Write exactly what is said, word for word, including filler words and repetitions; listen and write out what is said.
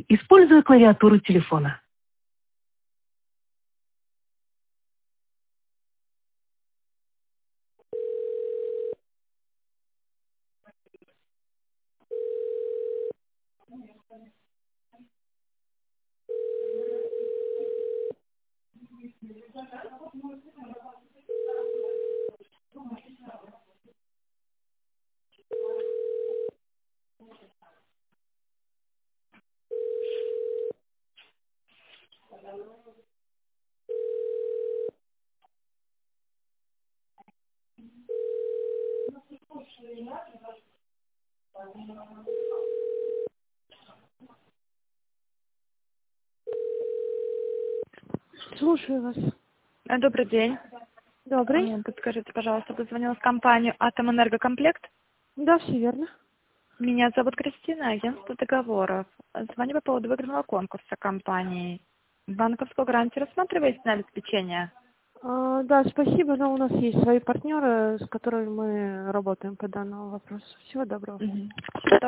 команды, используя клавиатуру телефона. Слушаю вас. Э, Добрый день. Добрый. М, Подскажите, пожалуйста, позвонила в компанию «Атомэнергокомплект». Да, все верно. Меня зовут Кристина, агентство договоров. Звоню по поводу выигранного конкурса компании. Банковскую гарантию рассматриваете на обеспечение? А, да, спасибо, но у нас есть свои партнеры, с которыми мы работаем по данному вопросу. Всего доброго. Мгм. Всего